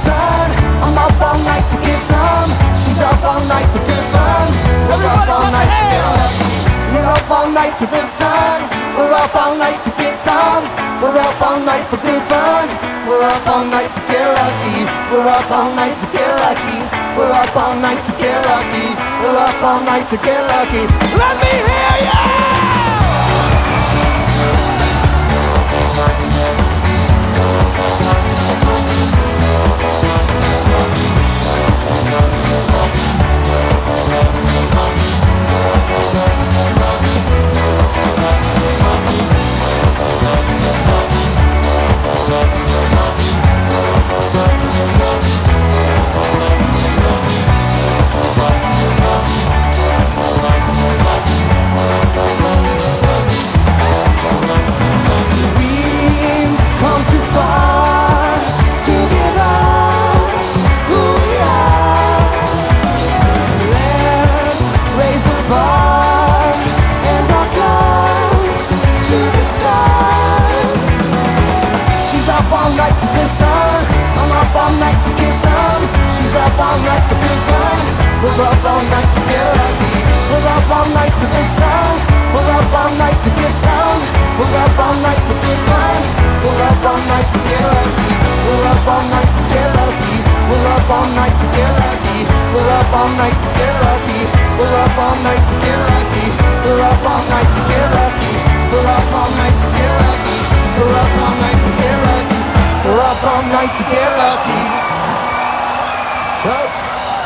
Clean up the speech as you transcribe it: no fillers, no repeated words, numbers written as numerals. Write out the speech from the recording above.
sun. I'm up all night to get some. She's up all night for good fun. We're up all night to get lucky. We're up all night to the sun. We're up all night to get some. We're up all night for good fun. We're up all night to get lucky. We're up all night to get lucky. We're up all night to get lucky. We're up all night to get lucky. Let me hear ya! All night to the sun. I'm up all night to get some. She's up all night for good fun. We're up all night to get lucky. We're up all night to the sun. We're up all night to get some. We're up all night for good fun. We're up all night to get lucky. We're up all night to get lucky. We're up all night to get lucky. We're up all night to get lucky. We're up all night to get lucky. We're up all night to get lucky. We're up all night to get lucky. We're up all night to get lucky. We're up all night to get lucky. Toughs.